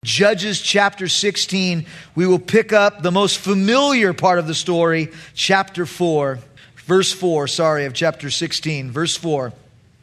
Judges chapter 16, we will pick up the most familiar part of the story, chapter 4, verse 4, of chapter 16, verse 4.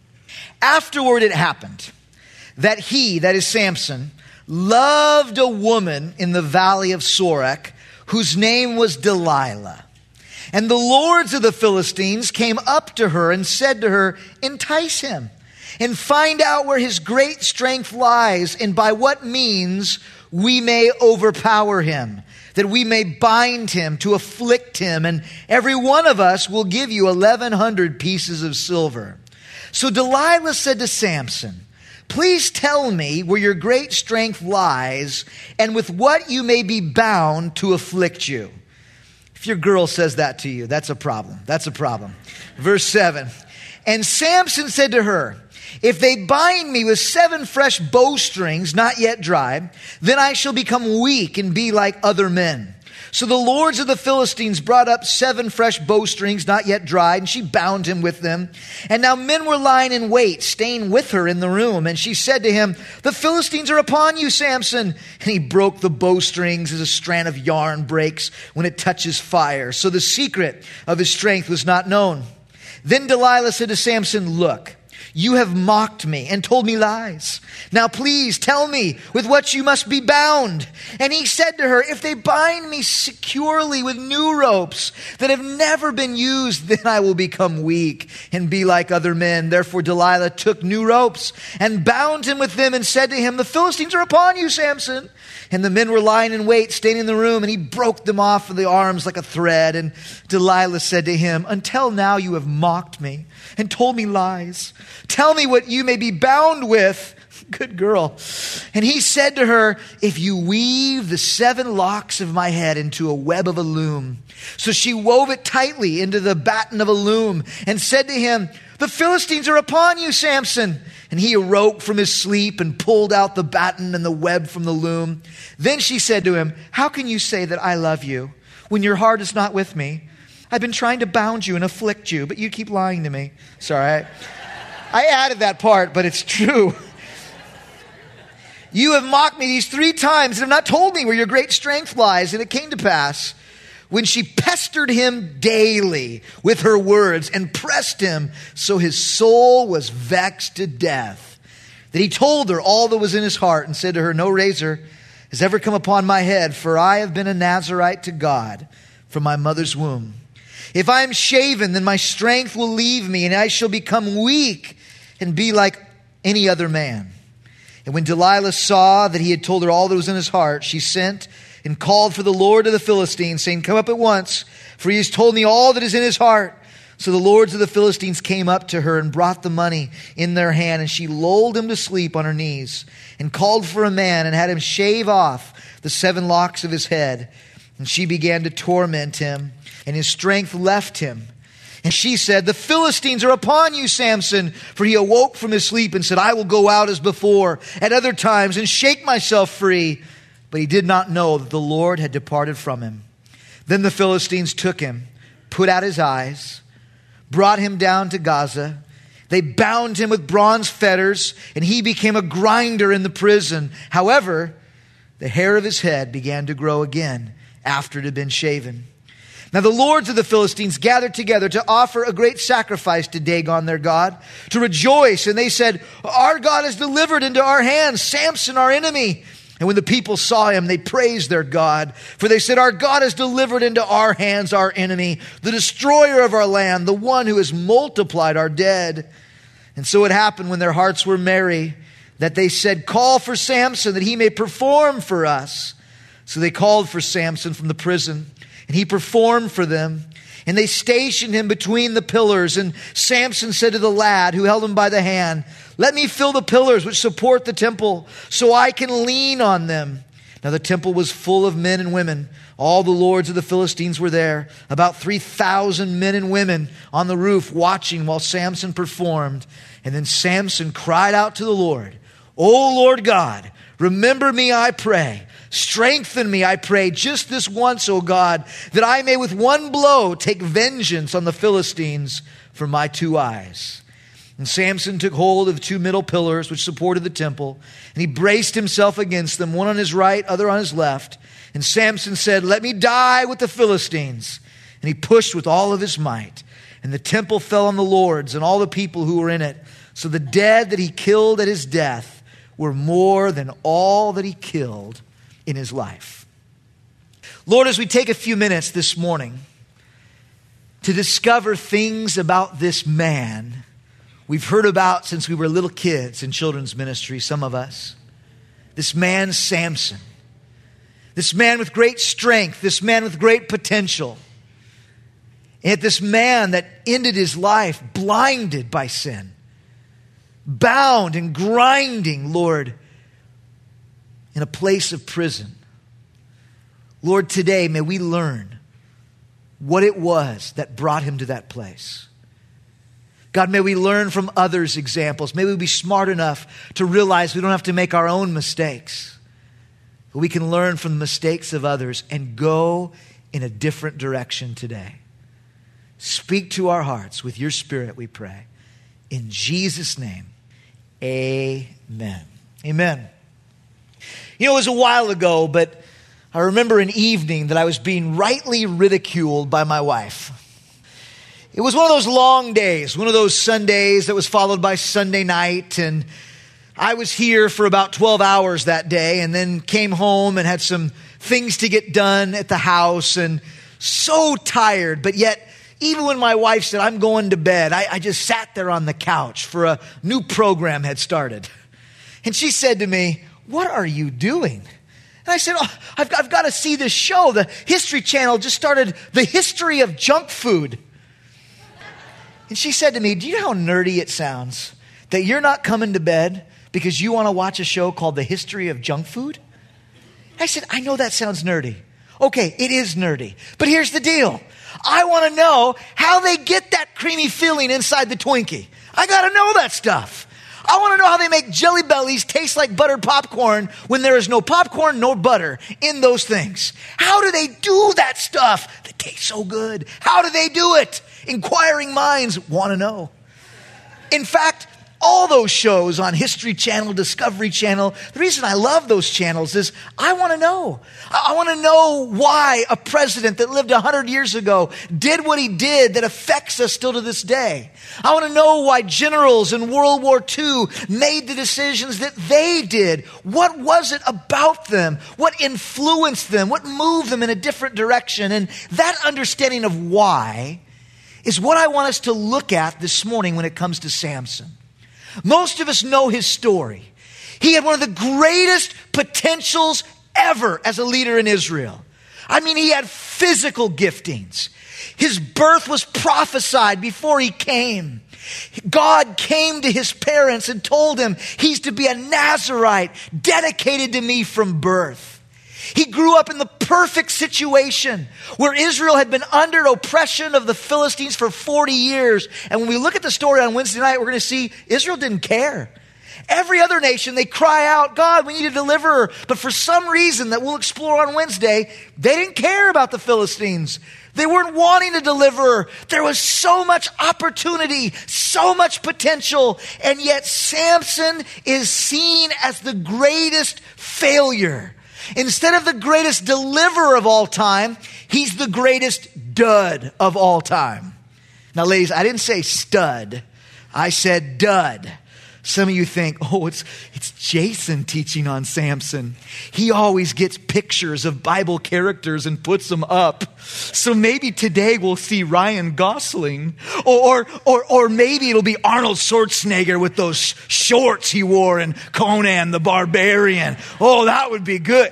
Afterward it happened that he, that is Samson, loved a woman in the valley of Sorek, whose name was Delilah. And the lords of the Philistines came up to her and said to her, "Entice him, and find out where his great strength lies, and by what means we may overpower him, that we may bind him to afflict him, and every one of us will give you 1,100 pieces of silver." So Delilah said to Samson, "Please tell me where your great strength lies, and with what you may be bound to afflict you." If your girl says that to you, that's a problem. That's a problem. Verse 7. And Samson said to her, "If they bind me with 7 fresh bowstrings, not yet dry, then I shall become weak and be like other men." So the lords of the Philistines brought up 7 fresh bowstrings, not yet dried, and she bound him with them. And now men were lying in wait, staying with her in the room. And she said to him, "The Philistines are upon you, Samson." And he broke the bowstrings as a strand of yarn breaks when it touches fire. So the secret of his strength was not known. Then Delilah said to Samson, "Look, you have mocked me and told me lies. Now please tell me with what you must be bound." And he said to her, "If they bind me securely with new ropes that have never been used, then I will become weak and be like other men." Therefore Delilah took new ropes and bound him with them and said to him, "The Philistines are upon you, Samson." And the men were lying in wait, staying in the room, and he broke them off of the arms like a thread. And Delilah said to him, "Until now you have mocked me and told me lies. Tell me what you may be bound with." Good girl. And he said to her, "If you weave the 7 locks of my head into a web of a loom." So she wove it tightly into the batten of a loom and said to him, "The Philistines are upon you, Samson." And he awoke from his sleep and pulled out the batten and the web from the loom. Then she said to him, "How can you say that I love you when your heart is not with me? I've been trying to bound you and afflict you, but you keep lying to me." Sorry, I added that part, but it's true. "You have mocked me these 3 times and have not told me where your great strength lies." And it came to pass, when she pestered him daily with her words and pressed him so his soul was vexed to death, that he told her all that was in his heart and said to her, "No razor has ever come upon my head, for I have been a Nazirite to God from my mother's womb. If I am shaven, then my strength will leave me, and I shall become weak and be like any other man." And when Delilah saw that he had told her all that was in his heart, she sent and called for the Lord of the Philistines, saying, "Come up at once, for he has told me all that is in his heart." So the lords of the Philistines came up to her and brought the money in their hand, and she lulled him to sleep on her knees and called for a man and had him shave off the 7 locks of his head. And she began to torment him, and his strength left him. And she said, "The Philistines are upon you, Samson." For he awoke from his sleep and said, "I will go out as before at other times and shake myself free." But he did not know that the Lord had departed from him. Then the Philistines took him, put out his eyes, brought him down to Gaza. They bound him with bronze fetters, and he became a grinder in the prison. However, the hair of his head began to grow again after it had been shaven. Now the lords of the Philistines gathered together to offer a great sacrifice to Dagon their god, to rejoice. And they said, "Our God is delivered into our hands, Samson our enemy." And when the people saw him, they praised their God. For they said, "Our God has delivered into our hands our enemy, the destroyer of our land, the one who has multiplied our dead." And so it happened when their hearts were merry, that they said, "Call for Samson, that he may perform for us." So they called for Samson from the prison, and he performed for them. And they stationed him between the pillars. And Samson said to the lad who held him by the hand, "Let me fill the pillars which support the temple, so I can lean on them." Now the temple was full of men and women. All the lords of the Philistines were there, about 3,000 men and women on the roof watching while Samson performed. And then Samson cried out to the Lord, "O Lord God, remember me, I pray. Strengthen me, I pray, just this once, O God, that I may with one blow take vengeance on the Philistines for my 2 eyes." And Samson took hold of 2 middle pillars which supported the temple, and he braced himself against them, one on his right, other on his left. And Samson said, "Let me die with the Philistines." And he pushed with all of his might. And the temple fell on the lords and all the people who were in it. So the dead that he killed at his death were more than all that he killed in his life. Lord, as we take a few minutes this morning to discover things about this man we've heard about since we were little kids in children's ministry, some of us. This man, Samson. This man with great strength. This man with great potential. And yet this man that ended his life blinded by sin. Bound and grinding, Lord, in a place of prison. Lord, today may we learn what it was that brought him to that place. God, may we learn from others' examples. May we be smart enough to realize we don't have to make our own mistakes. But we can learn from the mistakes of others and go in a different direction today. Speak to our hearts with your Spirit, we pray. In Jesus' name, amen. Amen. You know, it was a while ago, but I remember an evening that I was being rightly ridiculed by my wife. It was one of those long days, one of those Sundays that was followed by Sunday night, and I was here for about 12 hours that day and then came home and had some things to get done at the house and so tired, but yet even when my wife said, "I'm going to bed," I just sat there on the couch for a new program had started. And she said to me, "What are you doing?" And I said, "Oh, I've got to see this show. The History Channel just started The History of Junk Food." And she said to me, "Do you know how nerdy it sounds that you're not coming to bed because you want to watch a show called The History of Junk Food?" I said, "I know that sounds nerdy." Okay, it is nerdy. But here's the deal. I want to know how they get that creamy feeling inside the Twinkie. I got to know that stuff. I want to know how they make Jelly Bellies taste like buttered popcorn when there is no popcorn nor butter in those things. How do they do that stuff that tastes so good? How do they do it? Inquiring minds want to know. In fact, all those shows on History Channel, Discovery Channel, the reason I love those channels is I want to know. I want to know why a president that lived 100 years ago did what he did that affects us still to this day. I want to know why generals in World War II made the decisions that they did. What was it about them? What influenced them? What moved them in a different direction? And that understanding of why is what I want us to look at this morning when it comes to Samson. Most of us know his story. He had one of the greatest potentials ever as a leader in Israel. I mean, he had physical giftings. His birth was prophesied before he came. God came to his parents and told him he's to be a Nazirite dedicated to me from birth. He grew up in the perfect situation where Israel had been under oppression of the Philistines for 40 years. And when we look at the story on Wednesday night, we're going to see Israel didn't care. Every other nation, they cry out, "God, we need a deliverer." But for some reason that we'll explore on Wednesday, they didn't care about the Philistines. They weren't wanting a deliverer. There was so much opportunity, so much potential. And yet Samson is seen as the greatest failure. Instead of the greatest deliverer of all time, he's the greatest dud of all time. Now, ladies, I didn't say stud. I said dud. Some of you think, "Oh, it's Jason teaching on Samson. He always gets pictures of Bible characters and puts them up. So maybe today we'll see Ryan Gosling. Or maybe it'll be Arnold Schwarzenegger with those shorts he wore in Conan the Barbarian. Oh, that would be good."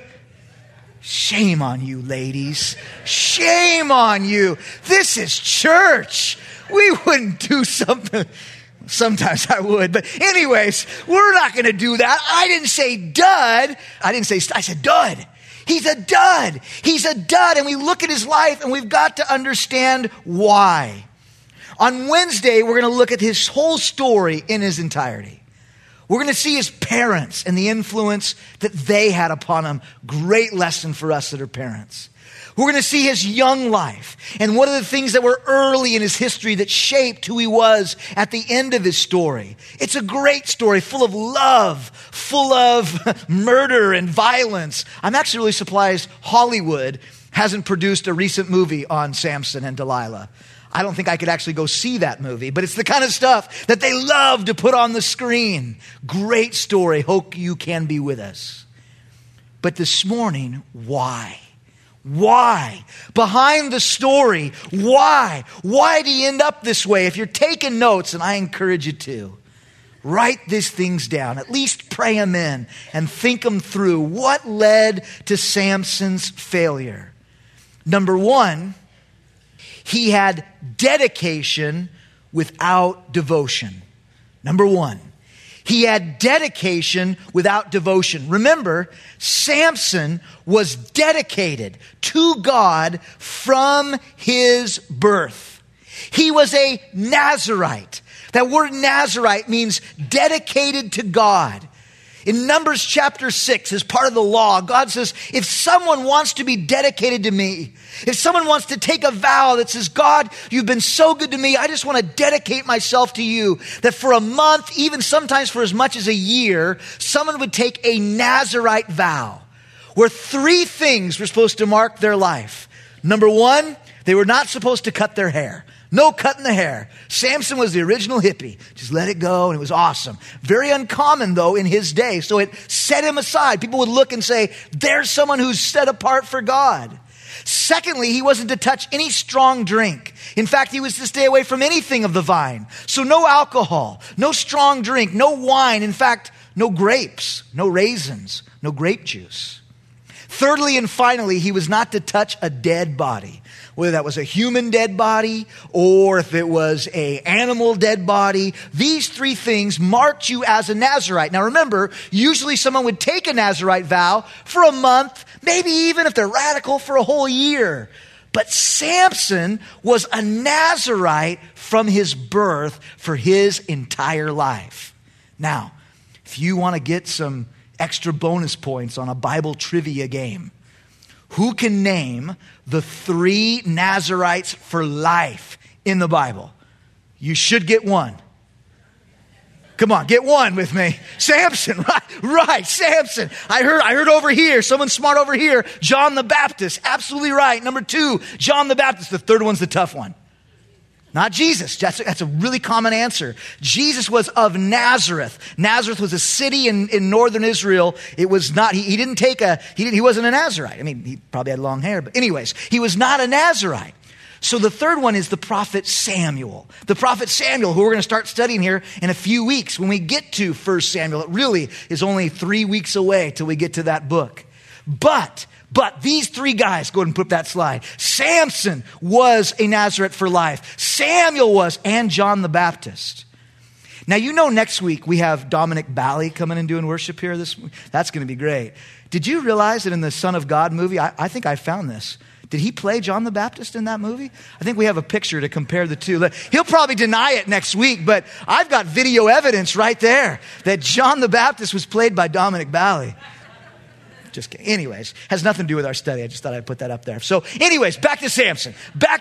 Shame on you, ladies. Shame on you. This is church. We wouldn't do something. Sometimes I would. But anyways, we're not going to do that. I didn't say dud. I said dud. He's a dud. He's a dud. And we look at his life and we've got to understand why. On Wednesday, we're going to look at his whole story in his entirety. We're going to see his parents and the influence that they had upon him. Great lesson for us that are parents. We're going to see his young life and one of the things that were early in his history that shaped who he was at the end of his story. It's a great story full of love, full of murder and violence. I'm actually really surprised Hollywood hasn't produced a recent movie on Samson and Delilah. I don't think I could actually go see that movie, but it's the kind of stuff that they love to put on the screen. Great story. Hope you can be with us. But this morning, why? Why? Behind the story, why? Why do you end up this way? If you're taking notes, and I encourage you to, write these things down. At least pray them in and think them through. What led to Samson's failure? Number one, he had dedication without devotion. Number one. He had dedication without devotion. Remember, Samson was dedicated to God from his birth. He was a Nazirite. That word Nazirite means dedicated to God. In Numbers chapter 6, as part of the law, God says, if someone wants to be dedicated to me, if someone wants to take a vow that says, God, you've been so good to me, I just want to dedicate myself to you, that for a month, even sometimes for as much as a year, someone would take a Nazirite vow, where three things were supposed to mark their life. Number one, they were not supposed to cut their hair. No cutting the hair. Samson was the original hippie. Just let it go, and it was awesome. Very uncommon, though, in his day. So it set him aside. People would look and say, there's someone who's set apart for God. Secondly, he wasn't to touch any strong drink. In fact, he was to stay away from anything of the vine. So no alcohol, no strong drink, no wine. In fact, no grapes, no raisins, no grape juice. Thirdly and finally, he was not to touch a dead body. Whether that was a human dead body or if it was an animal dead body, these three things marked you as a Nazirite. Now remember, usually someone would take a Nazirite vow for a month, maybe even if they're radical for a whole year. But Samson was a Nazirite from his birth for his entire life. Now, if you want to get some extra bonus points on a Bible trivia game, who can name the three Nazirites for life in the Bible? You should get one. Come on, get one with me. Samson, right, Samson. I heard over here, someone smart over here, John the Baptist, absolutely right. Number two, John the Baptist. The third one's the tough one. Not Jesus. That's a really common answer. Jesus was of Nazareth. Nazareth was a city in northern Israel. It was not, he wasn't a Nazirite. I mean, he probably had long hair, but anyways, he was not a Nazirite. So the third one is the prophet Samuel. The prophet Samuel, who we're going to start studying here in a few weeks. When we get to 1 Samuel, it really is only 3 weeks away till we get to that book. But these three guys, go ahead and put up that slide. Samson was a Nazirite for life. Samuel was, and John the Baptist. Now, you know next week we have Dominic Bally coming and doing worship here. That's going to be great. Did you realize that in the Son of God movie, I think I found this. Did he play John the Baptist in that movie? I think we have a picture to compare the two. He'll probably deny it next week, but I've got video evidence right there that John the Baptist was played by Dominic Bally. Just kidding. Anyways, has nothing to do with our study. I just thought I'd put that up there. So anyways, back to Samson.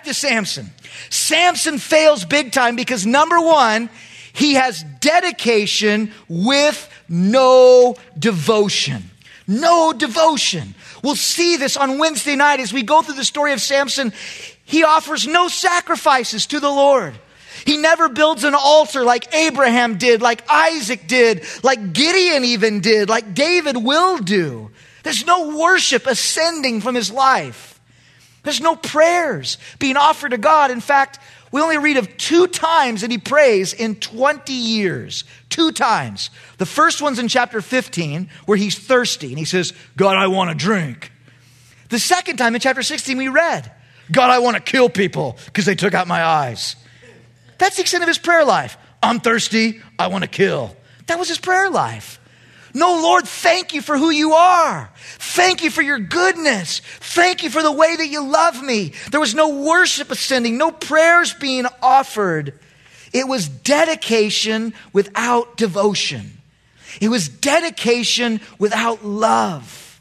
Samson fails big time because number one, he has dedication with no devotion. No devotion. We'll see this on Wednesday night as we go through the story of Samson. He offers no sacrifices to the Lord. He never builds an altar like Abraham did, like Isaac did, like Gideon even did, like David will do. There's no worship ascending from his life. There's no prayers being offered to God. In fact, we only read of 2 times that he prays in 20 years. 2 times. The first one's in chapter 15 where he's thirsty and he says, God, I want to drink. The second time in chapter 16 we read, God, I want to kill people because they took out my eyes. That's the extent of his prayer life. I'm thirsty. I want to kill. That was his prayer life. No, Lord, thank you for who you are. Thank you for your goodness. Thank you for the way that you love me. There was no worship ascending, no prayers being offered. It was dedication without devotion. It was dedication without love.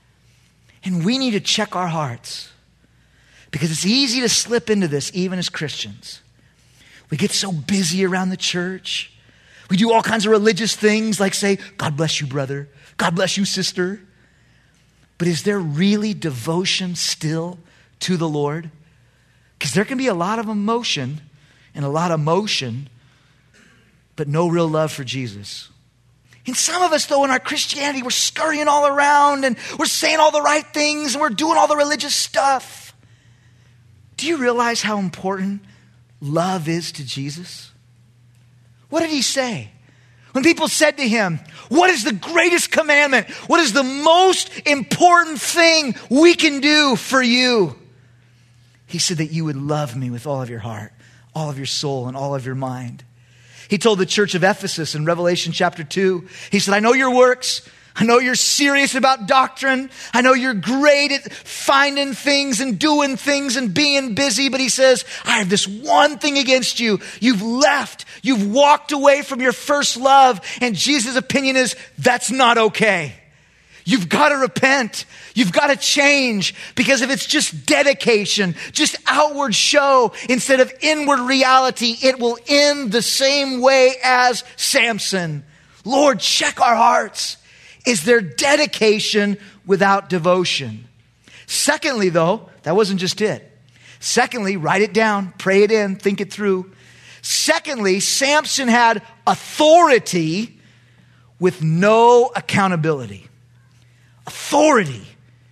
And we need to check our hearts, because it's easy to slip into this even as Christians. We get so busy around the church. We do all kinds of religious things like say, God bless you, brother. God bless you, sister. But is there really devotion still to the Lord? Because there can be a lot of emotion and a lot of motion, but no real love for Jesus. And some of us, though, in our Christianity, we're scurrying all around and we're saying all the right things and we're doing all the religious stuff. Do you realize how important love is to Jesus? What did he say? When people said to him, what is the greatest commandment? What is the most important thing we can do for you? He said that you would love me with all of your heart, all of your soul, and all of your mind. He told the church of Ephesus in Revelation chapter 2, he said, I know your works. I know you're serious about doctrine. I know you're great at finding things and doing things and being busy. But he says, I have this one thing against you. You've left. You've walked away from your first love. And Jesus' opinion is, that's not okay. You've got to repent. You've got to change, because if it's just dedication, just outward show instead of inward reality, it will end the same way as Samson. Lord, check our hearts. Is there dedication without devotion? Secondly, though, that wasn't just it. Secondly, write it down, pray it in, think it through. Secondly, Samson had authority with no accountability. Authority,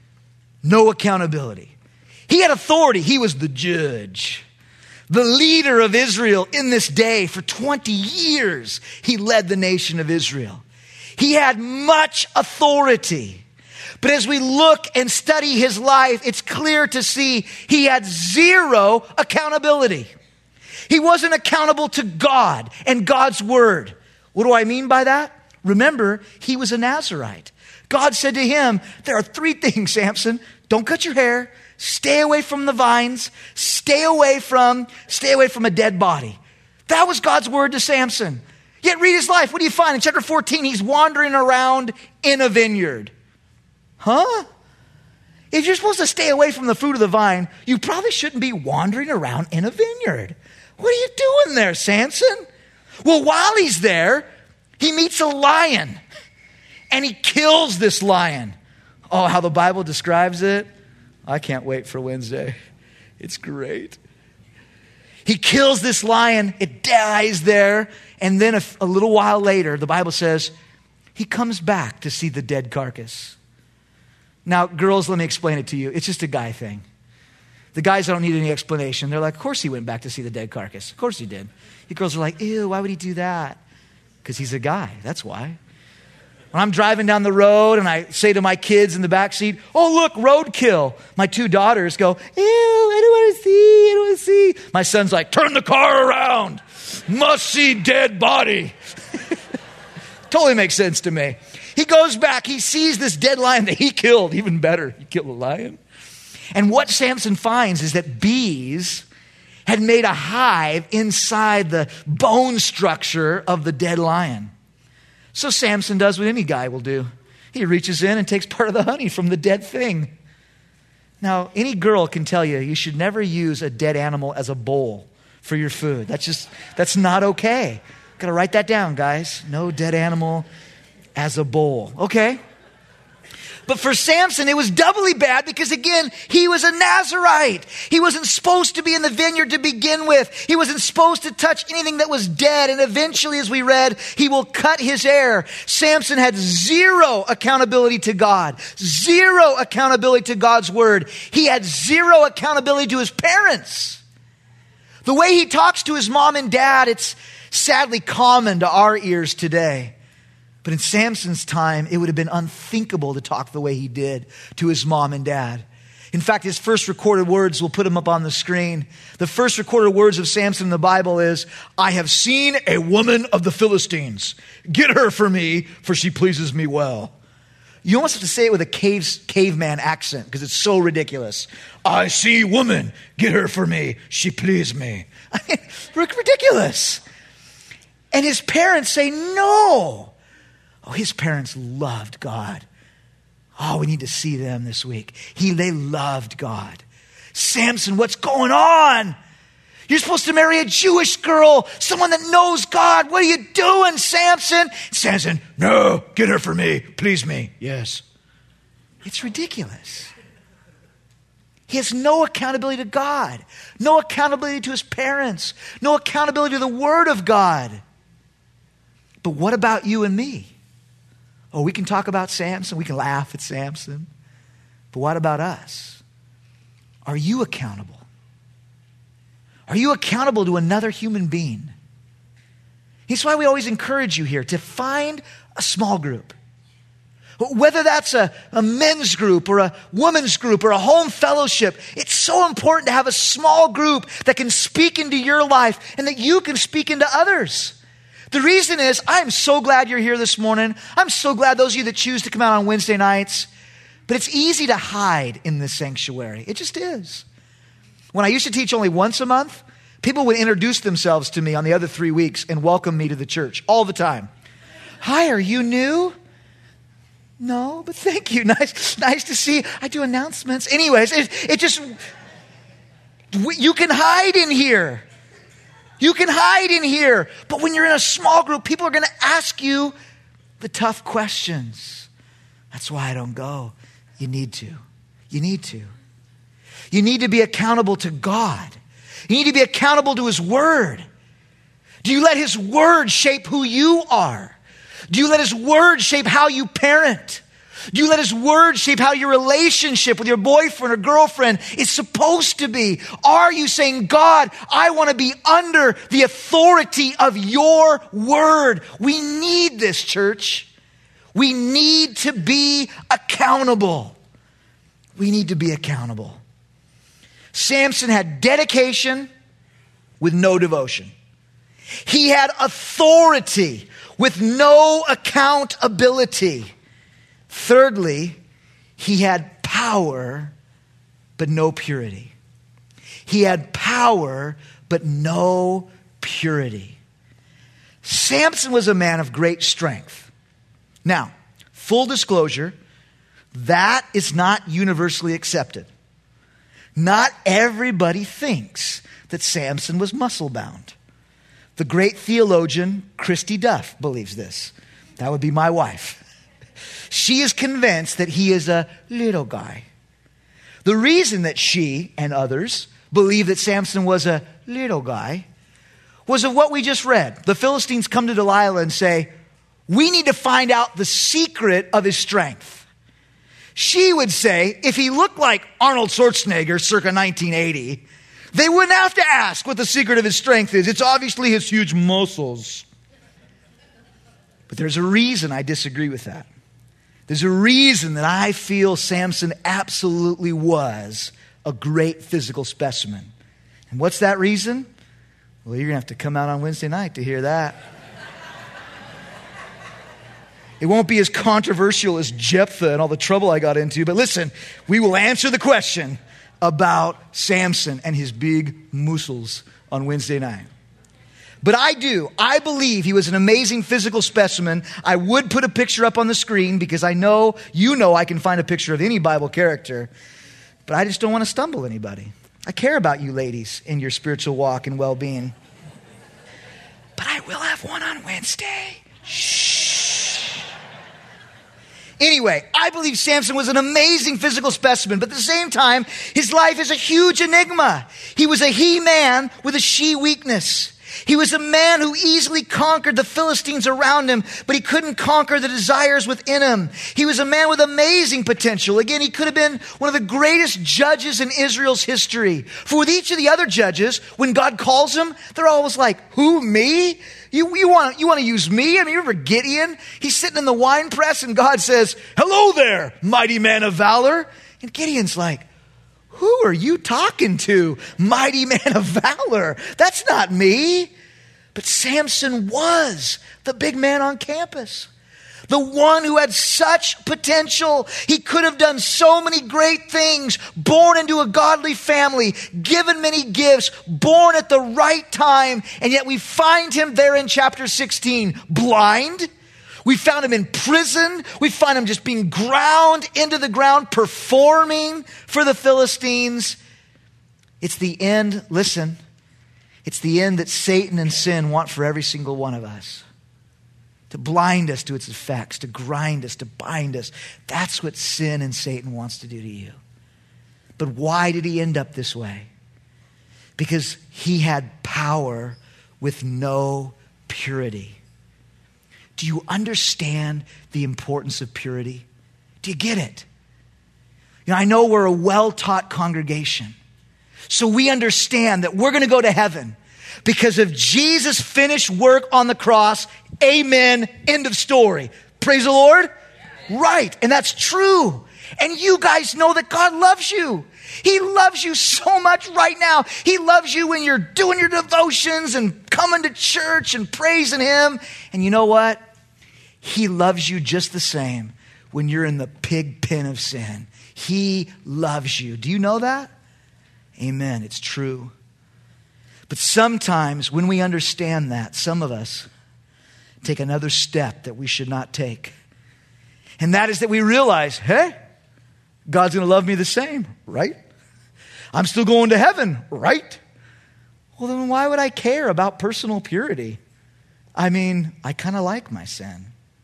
no accountability. He had authority. He was the judge, the leader of Israel in this day. For 20 years, he led the nation of Israel. He had much authority. But as we look and study his life, it's clear to see he had zero accountability. He wasn't accountable to God and God's word. What do I mean by that? Remember, he was a Nazirite. God said to him, there are 3 things, Samson. Don't cut your hair. Stay away from the vines. Stay away from a dead body. That was God's word to Samson. Yet read his life. What do you find? In chapter 14, he's wandering around in a vineyard. Huh? If you're supposed to stay away from the fruit of the vine, you probably shouldn't be wandering around in a vineyard. What are you doing there, Samson? Well, while he's there, he meets a lion. And he kills this lion. Oh, how the Bible describes it. I can't wait for Wednesday. It's great. He kills this lion. It dies there. And then a little while later, the Bible says, he comes back to see the dead carcass. Now, girls, let me explain it to you. It's just a guy thing. The guys don't need any explanation. They're like, of course he went back to see the dead carcass. Of course he did. The girls are like, ew, why would he do that? Because he's a guy. That's why. When I'm driving down the road and I say to my kids in the backseat, oh, look, roadkill. My 2 daughters go, ew, I don't want to see. My son's like, turn the car around. Must see dead body. Totally makes sense to me. He goes back. He sees this dead lion that he killed. Even better, he killed a lion. And what Samson finds is that bees had made a hive inside the bone structure of the dead lion. So Samson does what any guy will do. He reaches in and takes part of the honey from the dead thing. Now, any girl can tell you should never use a dead animal as a bowl for your food. That's not okay. Got to write that down, guys. No dead animal as a bowl. Okay? But for Samson, it was doubly bad because, again, he was a Nazirite. He wasn't supposed to be in the vineyard to begin with. He wasn't supposed to touch anything that was dead. And eventually, as we read, he will cut his hair. Samson had zero accountability to God, zero accountability to God's word. He had zero accountability to his parents. The way he talks to his mom and dad, it's sadly common to our ears today. But in Samson's time, it would have been unthinkable to talk the way he did to his mom and dad. In fact, his first recorded words, we'll put them up on the screen. The first recorded words of Samson in the Bible is, I have seen a woman of the Philistines. Get her for me, for she pleases me well. You almost have to say it with a caveman accent because it's so ridiculous. I see woman. Get her for me. She please me. I mean, ridiculous. And his parents say, no. Oh, his parents loved God. Oh, we need to see them this week. They loved God. Samson, what's going on? You're supposed to marry a Jewish girl, someone that knows God. What are you doing, Samson? Samson, no, get her for me. Please me. Yes. It's ridiculous. He has no accountability to God, no accountability to his parents, no accountability to the Word of God. But what about you and me? Oh, we can talk about Samson, we can laugh at Samson. But what about us? Are you accountable? Are you accountable to another human being? That's why we always encourage you here to find a small group. Whether that's a men's group or a women's group or a home fellowship, it's so important to have a small group that can speak into your life and that you can speak into others. The reason is, I'm so glad you're here this morning. I'm so glad those of you that choose to come out on Wednesday nights. But it's easy to hide in this sanctuary. It just is. When I used to teach only once a month, people would introduce themselves to me on the other 3 weeks and welcome me to the church all the time. Hi, are you new? No, but thank you. Nice to see you. I do announcements. Anyways, you can hide in here. You can hide in here. But when you're in a small group, people are going to ask you the tough questions. That's why I don't go. You need to. You need to. You need to be accountable to God. You need to be accountable to His Word. Do you let His Word shape who you are? Do you let His Word shape how you parent? Do you let His Word shape how your relationship with your boyfriend or girlfriend is supposed to be? Are you saying, God, I want to be under the authority of your Word? We need this, church. We need to be accountable. We need to be accountable. Samson had dedication with no devotion. He had authority with no accountability. Thirdly, he had power but no purity. He had power but no purity. Samson was a man of great strength. Now, full disclosure, that is not universally accepted. Not everybody thinks that Samson was muscle-bound. The great theologian Christy Duff believes this. That would be my wife. She is convinced that he is a little guy. The reason that she and others believe that Samson was a little guy was of what we just read. The Philistines come to Delilah and say, we need to find out the secret of his strength. She would say, if he looked like Arnold Schwarzenegger circa 1980, they wouldn't have to ask what the secret of his strength is. It's obviously his huge muscles. But there's a reason I disagree with that. There's a reason that I feel Samson absolutely was a great physical specimen. And what's that reason? Well, you're going to have to come out on Wednesday night to hear that. It won't be as controversial as Jephthah and all the trouble I got into. But listen, we will answer the question about Samson and his big muscles on Wednesday night. But I believe he was an amazing physical specimen. I would put a picture up on the screen because I know I can find a picture of any Bible character. But I just don't want to stumble anybody. I care about you ladies in your spiritual walk and well-being. But I will have one on Wednesday. Shh. Anyway, I believe Samson was an amazing physical specimen, but at the same time, his life is a huge enigma. He was a he-man with a she-weakness. He was a man who easily conquered the Philistines around him, but he couldn't conquer the desires within him. He was a man with amazing potential. Again, he could have been one of the greatest judges in Israel's history. For with each of the other judges, when God calls them, they're always like, who, me? You want to use me? I mean, you remember Gideon? He's sitting in the wine press and God says, hello there, mighty man of valor. And Gideon's like, who are you talking to, mighty man of valor? That's not me. But Samson was the big man on campus. The one who had such potential. He could have done so many great things. Born into a godly family, given many gifts, born at the right time. And yet we find him there in chapter 16, blind, We found him in prison. We find him just being ground into the ground, performing for the Philistines. It's the end, listen, it's the end that Satan and sin want for every single one of us. To blind us to its effects, to grind us, to bind us. That's what sin and Satan wants to do to you. But why did he end up this way? Because he had power with no purity. Do you understand the importance of purity? Do you get it? You know, I know we're a well-taught congregation. So we understand that we're going to go to heaven because of Jesus' finished work on the cross. Amen. End of story. Praise the Lord. Right. And that's true. And you guys know that God loves you. He loves you so much right now. He loves you when you're doing your devotions and coming to church and praising him. And you know what? He loves you just the same when you're in the pig pen of sin. He loves you. Do you know that? Amen. It's true. But sometimes when we understand that, some of us take another step that we should not take. And that is that we realize, hey, God's going to love me the same, right? I'm still going to heaven, right? Well, then why would I care about personal purity? I mean, I kind of like my sin.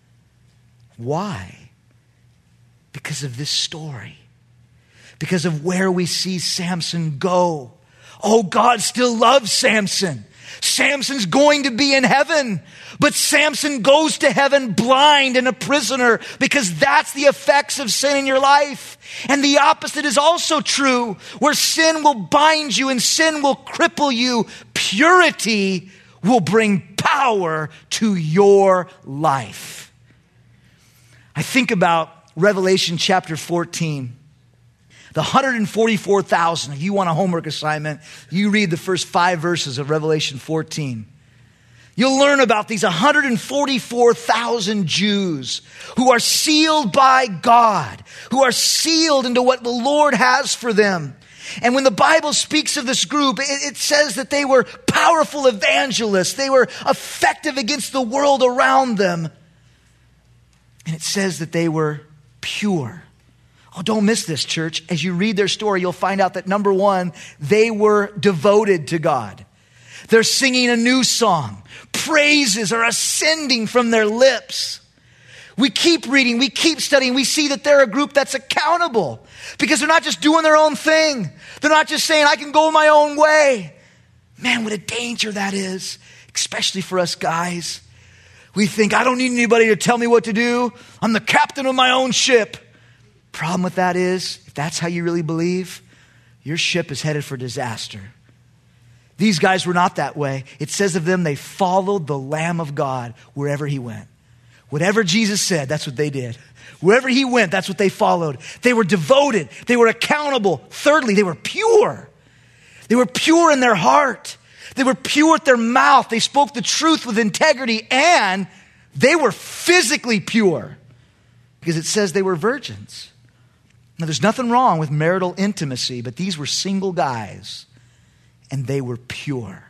Why? Because of this story. Because of where we see Samson go. Oh, God still loves Samson. Samson's going to be in heaven. But Samson goes to heaven blind and a prisoner because that's the effects of sin in your life. And the opposite is also true, where sin will bind you and sin will cripple you. Purity will bring power to your life. I think about Revelation chapter 14. The 144,000, if you want a homework assignment, you read the first 5 verses of Revelation 14. You'll learn about these 144,000 Jews who are sealed by God, who are sealed into what the Lord has for them. And when the Bible speaks of this group, it says that they were powerful evangelists. They were effective against the world around them. And it says that they were pure. Oh, don't miss this, church. As you read their story, you'll find out that number one, they were devoted to God. They're singing a new song. Praises are ascending from their lips. We keep reading, we keep studying. We see that they're a group that's accountable because they're not just doing their own thing. They're not just saying, I can go my own way. Man, what a danger that is, especially for us guys. We think, I don't need anybody to tell me what to do. I'm the captain of my own ship. Problem with that is, if that's how you really believe, your ship is headed for disaster. These guys were not that way. It says of them, they followed the Lamb of God wherever he went. Whatever Jesus said, that's what they did. Wherever he went, that's what they followed. They were devoted. They were accountable. Thirdly, they were pure. They were pure in their heart. They were pure with their mouth. They spoke the truth with integrity, and they were physically pure because it says they were virgins. Now, there's nothing wrong with marital intimacy, but these were single guys, and they were pure.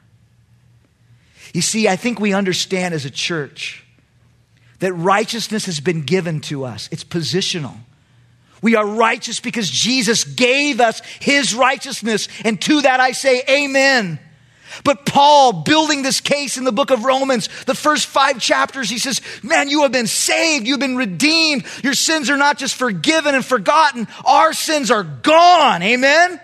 You see, I think we understand as a church that righteousness has been given to us. It's positional. We are righteous because Jesus gave us his righteousness, and to that I say amen. But Paul, building this case in the book of Romans, the first 5 chapters, he says, man, you have been saved. You've been redeemed. Your sins are not just forgiven and forgotten. Our sins are gone. Amen?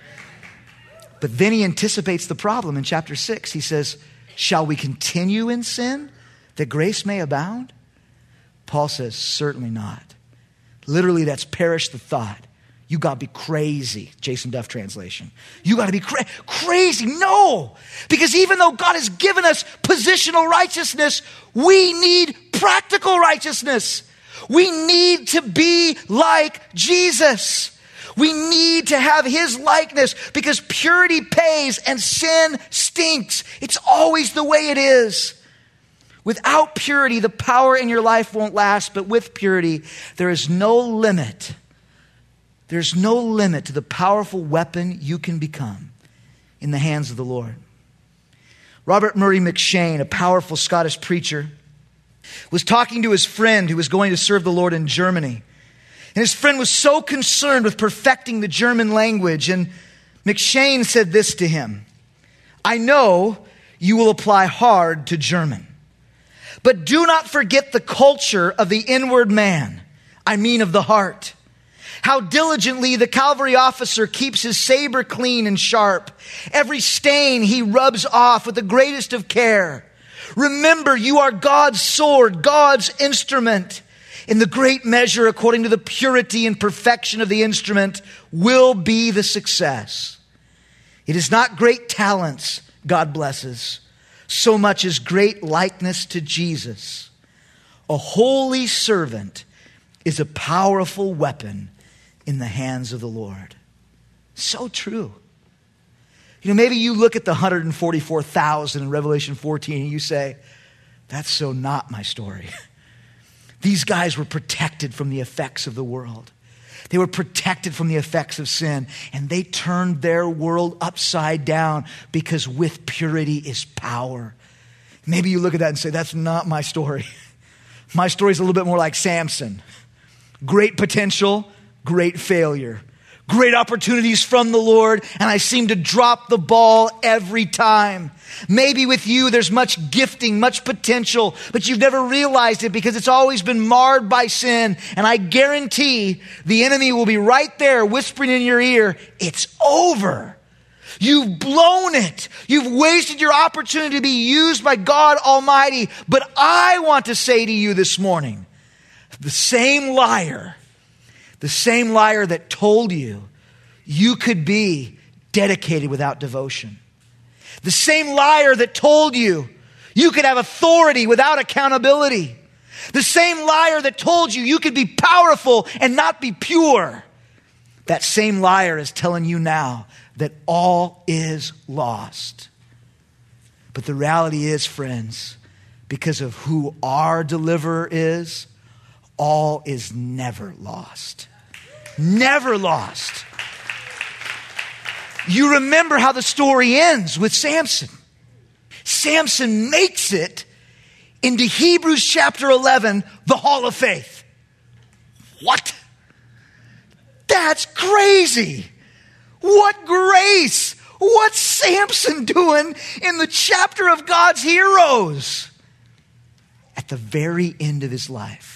But then he anticipates the problem in chapter 6. He says, shall we continue in sin that grace may abound? Paul says, certainly not. Literally, that's perish the thought. You got to be crazy. Jason Duff translation. You got to be crazy. No, because even though God has given us positional righteousness, we need practical righteousness. We need to be like Jesus. We need to have his likeness because purity pays and sin stinks. It's always the way it is. Without purity, the power in your life won't last, but with purity, there is no limit. There's no limit to the powerful weapon you can become in the hands of the Lord. Robert Murray McCheyne, a powerful Scottish preacher, was talking to his friend who was going to serve the Lord in Germany. And his friend was so concerned with perfecting the German language. And McShane said this to him: "I know you will apply hard to German, but do not forget the culture of the inward man. I mean of the heart. How diligently the cavalry officer keeps his saber clean and sharp. Every stain he rubs off with the greatest of care. Remember, you are God's sword, God's instrument. In the great measure, according to the purity and perfection of the instrument, will be the success. It is not great talents God blesses, so much as great likeness to Jesus. A holy servant is a powerful weapon in the hands of the Lord." So true. You know, maybe you look at the 144,000 in Revelation 14 and you say, that's so not my story. These guys were protected from the effects of the world. They were protected from the effects of sin, and they turned their world upside down because with purity is power. Maybe you look at that and say, that's not my story. My story is a little bit more like Samson. Great potential, great failure. Great opportunities from the Lord, and I seem to drop the ball every time. Maybe with you there's much gifting, much potential, but you've never realized it because it's always been marred by sin. And I guarantee the enemy will be right there whispering in your ear, it's over. You've blown it. You've wasted your opportunity to be used by God Almighty. But I want to say to you this morning, the same liar that told you you could be dedicated without devotion. The same liar that told you you could have authority without accountability. The same liar that told you you could be powerful and not be pure. That same liar is telling you now that all is lost. But the reality is, friends, because of who our deliverer is, all is never lost. Never lost. You remember how the story ends with Samson. Samson makes it into Hebrews chapter 11, the Hall of Faith. What? That's crazy. What grace. What's Samson doing in the chapter of God's heroes? At the very end of his life,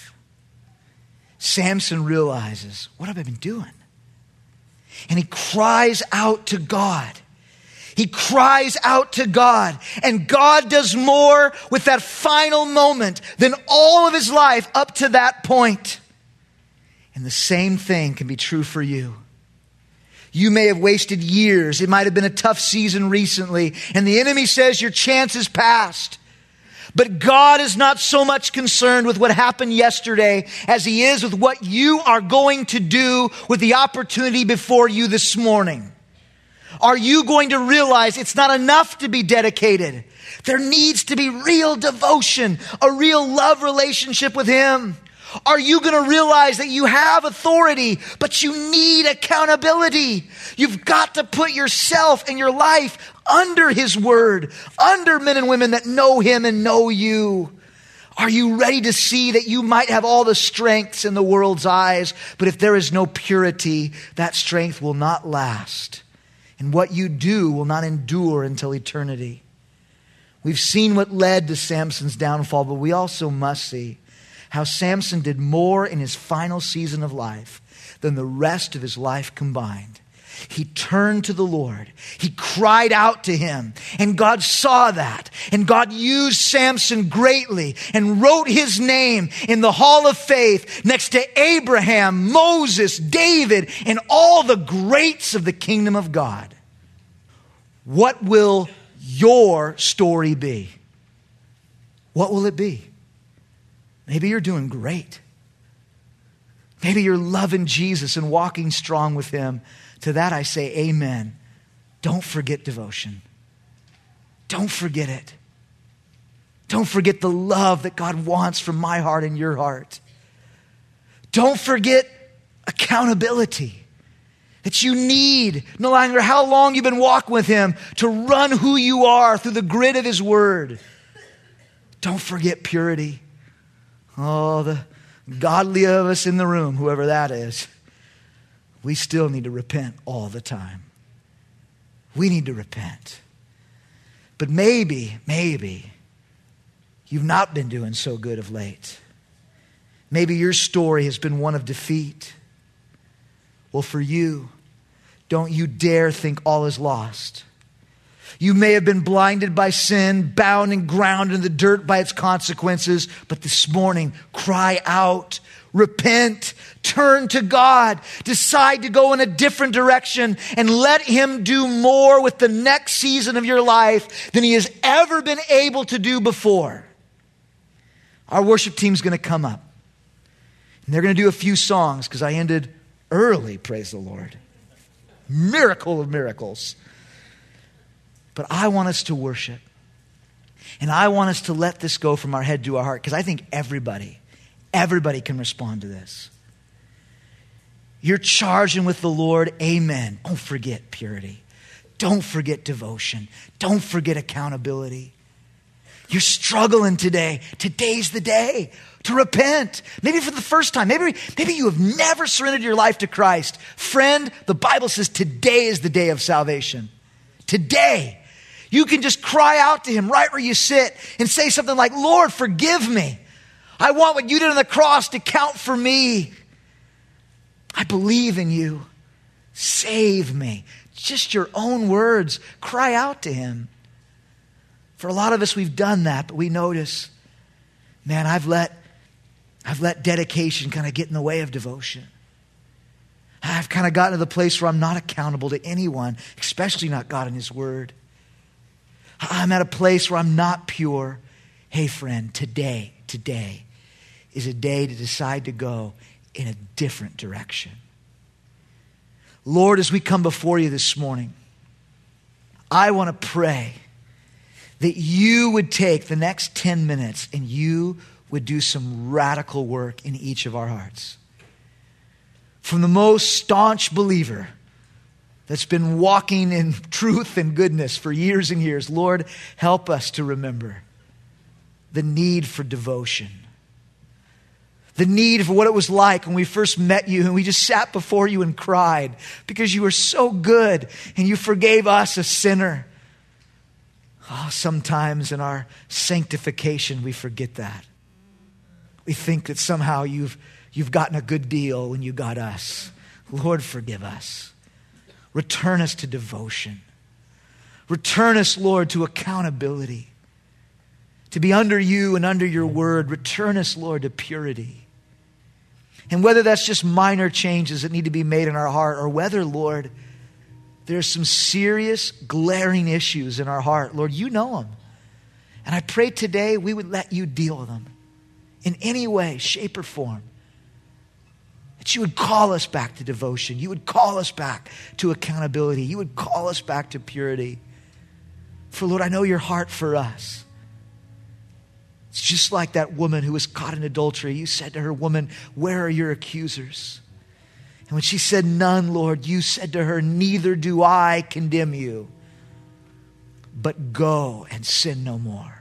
Samson realizes, what have I been doing? And he cries out to God. He cries out to God. And God does more with that final moment than all of his life up to that point. And the same thing can be true for you. You may have wasted years. It might have been a tough season recently. And the enemy says your chance is past. But God is not so much concerned with what happened yesterday as he is with what you are going to do with the opportunity before you this morning. Are you going to realize it's not enough to be dedicated? There needs to be real devotion, a real love relationship with him. Are you going to realize that you have authority, but you need accountability? You've got to put yourself and your life under his word, under men and women that know him and know you. Are you ready to see that you might have all the strengths in the world's eyes, but if there is no purity, that strength will not last. And what you do will not endure until eternity. We've seen what led to Samson's downfall, but we also must see how Samson did more in his final season of life than the rest of his life combined. He turned to the Lord. He cried out to him. And God saw that. And God used Samson greatly and wrote his name in the Hall of Faith next to Abraham, Moses, David, and all the greats of the kingdom of God. What will your story be? What will it be? Maybe you're doing great. Maybe you're loving Jesus and walking strong with him. To that I say amen. Don't forget devotion. Don't forget it. Don't forget the love that God wants from my heart and your heart. Don't forget accountability that you need, no matter how long you've been walking with him, to run who you are through the grid of his word. Don't forget purity. Oh, the godly of us in the room, whoever that is, we still need to repent all the time. We need to repent. But maybe you've not been doing so good of late. Maybe your story has been one of defeat. Well, for you, don't you dare think all is lost. You may have been blinded by sin, bound and ground in the dirt by its consequences, but this morning, cry out, repent, turn to God, decide to go in a different direction, and let Him do more with the next season of your life than He has ever been able to do before. Our worship team's going to come up, and they're going to do a few songs because I ended early, praise the Lord. Miracle of miracles. But I want us to worship. And I want us to let this go from our head to our heart, because I think everybody can respond to this. You're charging with the Lord, amen. Don't forget purity. Don't forget devotion. Don't forget accountability. You're struggling today. Today's the day to repent. Maybe for the first time. Maybe you have never surrendered your life to Christ. Friend, the Bible says today is the day of salvation. Today. You can just cry out to Him right where you sit and say something like, Lord, forgive me. I want what you did on the cross to count for me. I believe in you. Save me. Just your own words. Cry out to Him. For a lot of us, we've done that, but we notice, man, I've let dedication kind of get in the way of devotion. I've kind of gotten to the place where I'm not accountable to anyone, especially not God and His Word. I'm at a place where I'm not pure. Hey, friend, today is a day to decide to go in a different direction. Lord, as we come before you this morning, I want to pray that you would take the next 10 minutes and you would do some radical work in each of our hearts. From the most staunch believer that's been walking in truth and goodness for years and years, Lord, help us to remember the need for devotion. The need for what it was like when we first met you and we just sat before you and cried because you were so good and you forgave us, a sinner. Oh, sometimes in our sanctification, we forget that. We think that somehow you've gotten a good deal when you got us. Lord, forgive us. Return us to devotion. Return us, Lord, to accountability. To be under you and under your word. Return us, Lord, to purity. And whether that's just minor changes that need to be made in our heart, or whether, Lord, there's some serious, glaring issues in our heart. Lord, you know them. And I pray today we would let you deal with them in any way, shape, or form. That you would call us back to devotion. You would call us back to accountability. You would call us back to purity. For Lord, I know your heart for us. It's just like that woman who was caught in adultery. You said to her, woman, where are your accusers? And when she said none, Lord, you said to her, neither do I condemn you, but go and sin no more.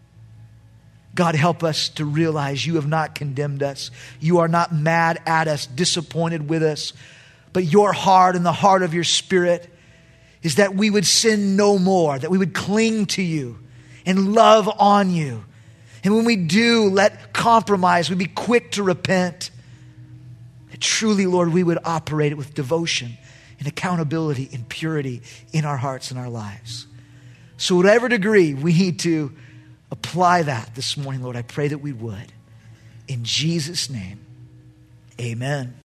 God, help us to realize you have not condemned us. You are not mad at us, disappointed with us. But your heart and the heart of your Spirit is that we would sin no more, that we would cling to you and love on you. And when we do let compromise, we'd be quick to repent. That truly, Lord, we would operate it with devotion and accountability and purity in our hearts and our lives. So whatever degree we need to apply that this morning, Lord, I pray that we would. In Jesus' name, amen.